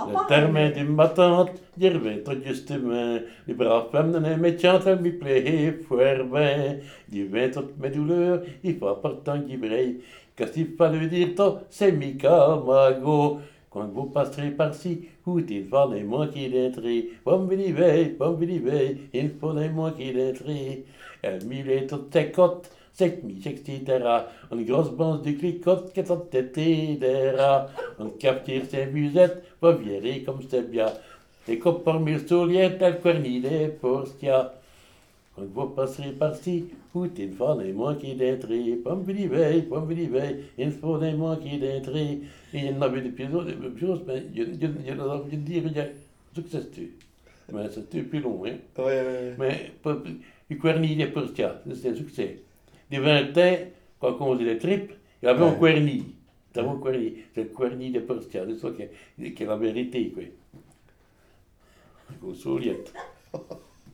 Le terme de ma tante, hier weet tot justement, les braves femmes ne méchante, elle m'y plaît fort bien. Du vin toute mes douleurs, il faut pourtant qu'il brille. Qu'est-ce qu'il fallait dire, toi, c'est Mika Mago. Quand vous passerez par-ci, où il fallait manquer d'entrer. Pomme vivez, il fallait manquer d'entrer. Elle m'y est toutes ses côtes, c'est mi, etc. Une grosse bande de clicotte qui est en tête des rats. On capture ses musettes, va virer comme c'est bien. Les copains parmi souliers, tel corni des postia. Quand vous passerez par-ci, où il fallait manquer d'entrer. Pomme vivez, il fallait manquer d'entrer. Et il y en avait des choses, mais il y en a de dire, il y a succès tu. Mais c'était plus long, hein. Ouais, ouais, ouais. Mais il corni des postia, c'est un succès. Des 20 ans, quand on faisait les tripes, il y avait un Ouais. querni. C'est un querni. C'est le querni de Postia. C'est ça qui est la vérité, quoi. Au Souliette.